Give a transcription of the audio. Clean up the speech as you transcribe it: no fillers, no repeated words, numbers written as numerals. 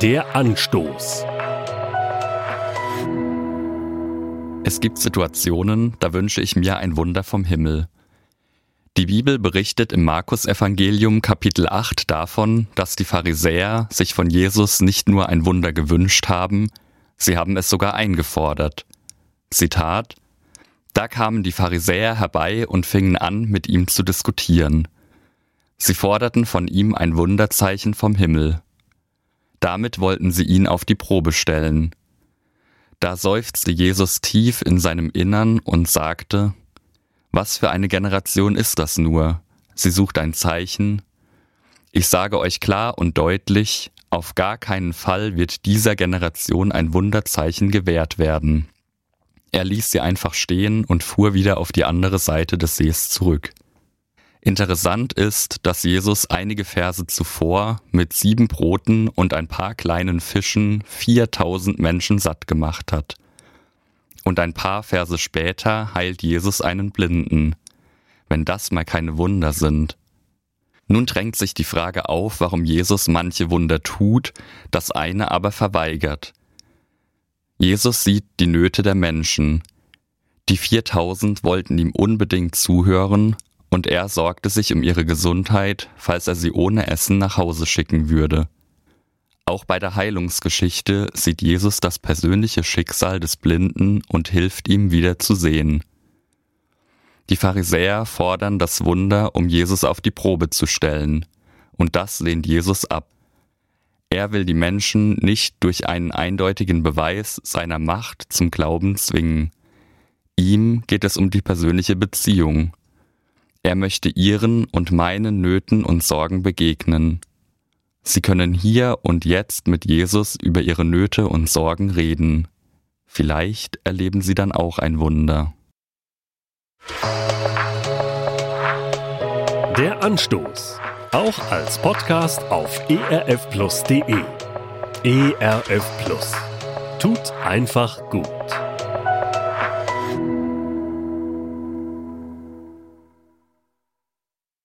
Der Anstoß. Es gibt Situationen, da wünsche ich mir ein Wunder vom Himmel. Die Bibel berichtet im Markus-Evangelium Kapitel 8 davon, dass die Pharisäer sich von Jesus nicht nur ein Wunder gewünscht haben, sie haben es sogar eingefordert. Zitat: Da kamen die Pharisäer herbei und fingen an, mit ihm zu diskutieren. Sie forderten von ihm ein Wunderzeichen vom Himmel. Damit wollten sie ihn auf die Probe stellen. Da seufzte Jesus tief in seinem Innern und sagte: Was für eine Generation ist das nur? Sie sucht ein Zeichen. Ich sage euch klar und deutlich, auf gar keinen Fall wird dieser Generation ein Wunderzeichen gewährt werden. Er ließ sie einfach stehen und fuhr wieder auf die andere Seite des Sees zurück. Interessant ist, dass Jesus einige Verse zuvor mit 7 Broten und ein paar kleinen Fischen 4000 Menschen satt gemacht hat. Und ein paar Verse später heilt Jesus einen Blinden. Wenn das mal keine Wunder sind. Nun drängt sich die Frage auf, warum Jesus manche Wunder tut, das eine aber verweigert. Jesus sieht die Nöte der Menschen. Die 4000 wollten ihm unbedingt zuhören, und er sorgte sich um ihre Gesundheit, falls er sie ohne Essen nach Hause schicken würde. Auch bei der Heilungsgeschichte sieht Jesus das persönliche Schicksal des Blinden und hilft ihm wieder zu sehen. Die Pharisäer fordern das Wunder, um Jesus auf die Probe zu stellen, und das lehnt Jesus ab. Er will die Menschen nicht durch einen eindeutigen Beweis seiner Macht zum Glauben zwingen. Ihm geht es um die persönliche Beziehung. Er möchte ihren und meinen Nöten und Sorgen begegnen. Sie können hier und jetzt mit Jesus über ihre Nöte und Sorgen reden. Vielleicht erleben sie dann auch ein Wunder. Der Anstoß. Auch als Podcast auf erfplus.de. ERF Plus. Tut einfach gut.